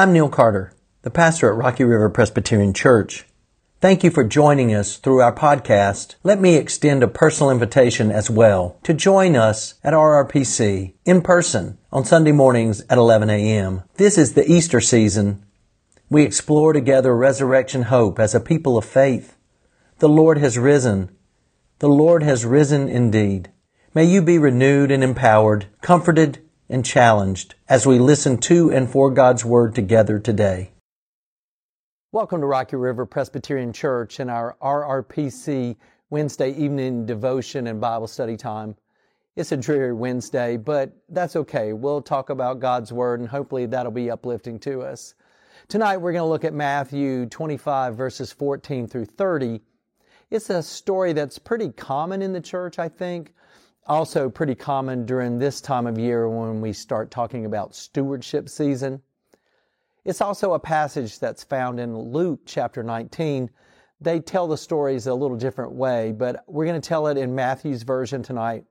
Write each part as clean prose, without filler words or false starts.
I'm Neil Carter, the pastor at Rocky River Presbyterian Church. Thank you for joining us through our podcast. Let me extend a personal invitation as well to join us at RRPC in person on Sunday mornings at 11 a.m. This is the Easter season. We explore together resurrection hope as a people of faith. The Lord has risen. The Lord has risen indeed. May you be renewed and empowered, comforted and challenged as we listen to and for God's Word together today. Welcome to Rocky River Presbyterian Church and our RRPC Wednesday evening devotion and Bible study time. It's a dreary Wednesday, but that's okay. We'll talk about God's Word and hopefully that'll be uplifting to us. Tonight we're going to look at Matthew 25 verses 14 through 30. It's a story that's pretty common in the church, I think. Also pretty common during this time of year when we start talking about stewardship season. It's also a passage that's found in Luke chapter 19. They tell the stories a little different way, but we're going to tell it in Matthew's version tonight.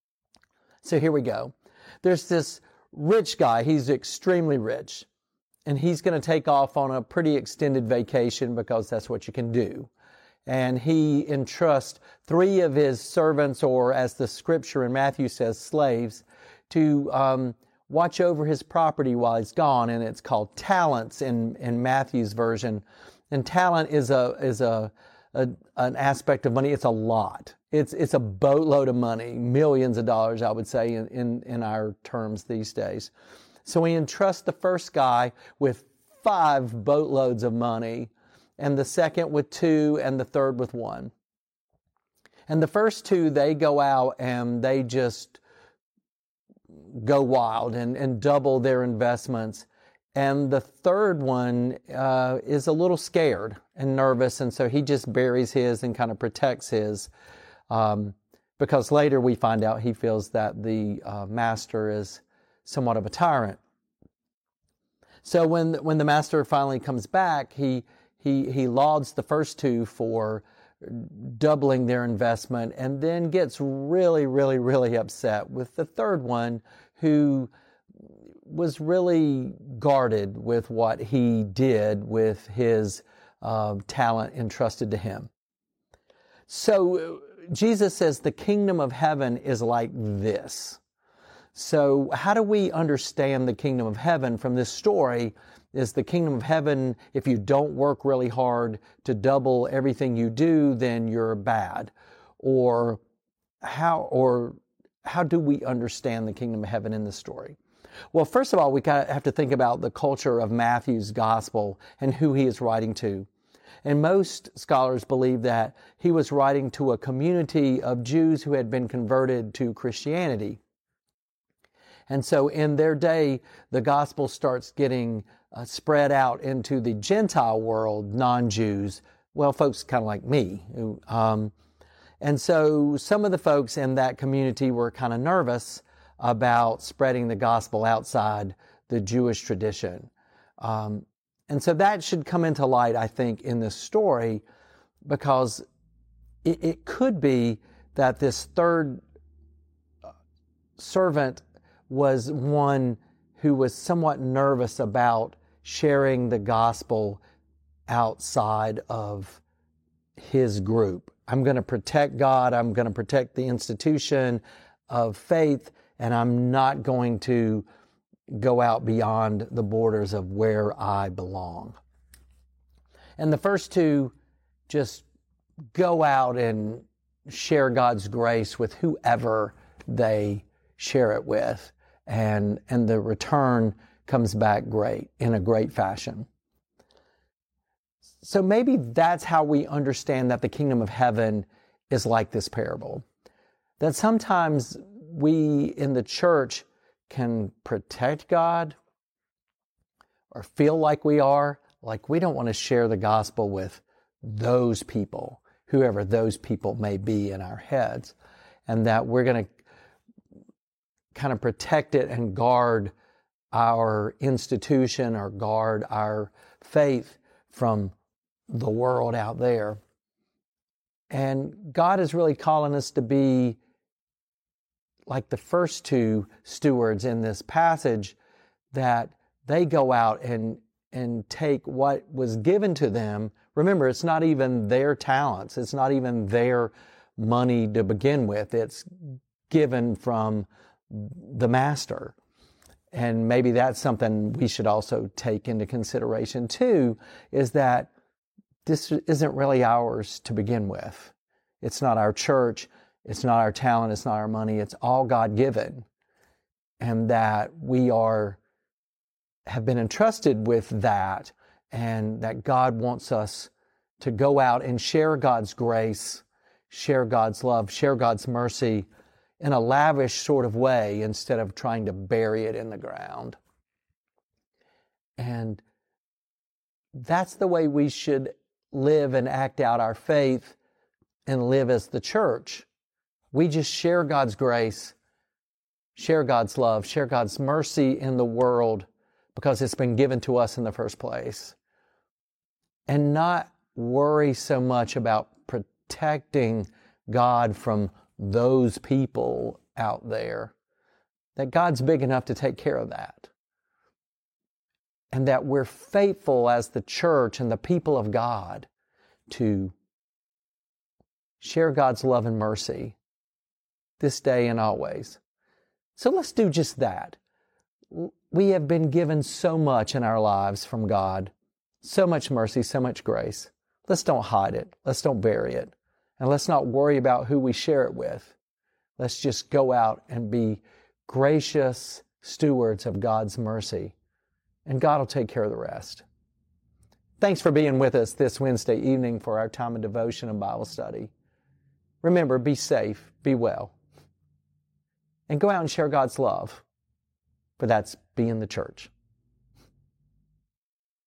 So here we go. There's this rich guy. He's extremely rich, and he's going to take off on a pretty extended vacation because that's what you can do. And he entrusts 3 of his servants, or as the scripture in Matthew says, slaves, to watch over his property while he's gone, and it's called talents in Matthew's version. And talent is an aspect of money. It's a lot. It's a boatload of money, millions of dollars, I would say, in our terms these days. So he entrusts the first guy with 5 boatloads of money, and the second with 2, and the third with 1. And the first 2, they go out and they just go wild and double their investments. And the third one is a little scared and nervous, and so he just buries his and kind of protects his, because later we find out he feels that the master is somewhat of a tyrant. So when the master finally comes back, he lauds the first 2 for doubling their investment, and then gets really, really, really upset with the third one, who was really guarded with what he did with his talent entrusted to him. So Jesus says the kingdom of heaven is like this. So how do we understand the kingdom of heaven from this story? Is the kingdom of heaven, if you don't work really hard to double everything you do, then you're bad? Or how do we understand the kingdom of heaven in this story? Well, first of all, we have to think about the culture of Matthew's gospel and who he is writing to. And most scholars believe that he was writing to a community of Jews who had been converted to Christianity. And so in their day, the gospel starts getting spread out into the Gentile world, non-Jews, well, folks kind of like me. And so some of the folks in that community were kind of nervous about spreading the gospel outside the Jewish tradition. And so that should come into light, I think, in this story, because it could be that this third servant was one who was somewhat nervous about sharing the gospel outside of his group. I'm going to protect God. I'm going to protect the institution of faith, and I'm not going to go out beyond the borders of where I belong. And the first 2 just go out and share God's grace with whoever they share it with. And the return comes back great, in a great fashion. So maybe that's how we understand that the kingdom of heaven is like this parable. That sometimes we in the church can protect God, or feel like we don't want to share the gospel with those people, whoever those people may be in our heads, and that we're going to kind of protect it and guard our institution or guard our faith from the world out there. And God is really calling us to be like the first 2 stewards in this passage, that they go out and and take what was given to them. Remember, it's not even their talents. It's not even their money to begin with. It's given from the master. And maybe that's something we should also take into consideration too, is that this isn't really ours to begin with. It's not our church. It's not our talent. It's not our money. It's all God given. And that we have been entrusted with that, and that God wants us to go out and share God's grace, share God's love, share God's mercy in a lavish sort of way instead of trying to bury it in the ground. And that's the way we should live and act out our faith and live as the church. We just share God's grace, share God's love, share God's mercy in the world because it's been given to us in the first place. And not worry so much about protecting God from those people out there. That God's big enough to take care of that. And that we're faithful as the church and the people of God to share God's love and mercy this day and always. So let's do just that. We have been given so much in our lives from God. So much mercy, so much grace. Let's don't hide it. Let's don't bury it. And let's not worry about who we share it with. Let's just go out and be gracious stewards of God's mercy. And God will take care of the rest. Thanks for being with us this Wednesday evening for our time of devotion and Bible study. Remember, be safe, be well, and go out and share God's love, for that's being the church.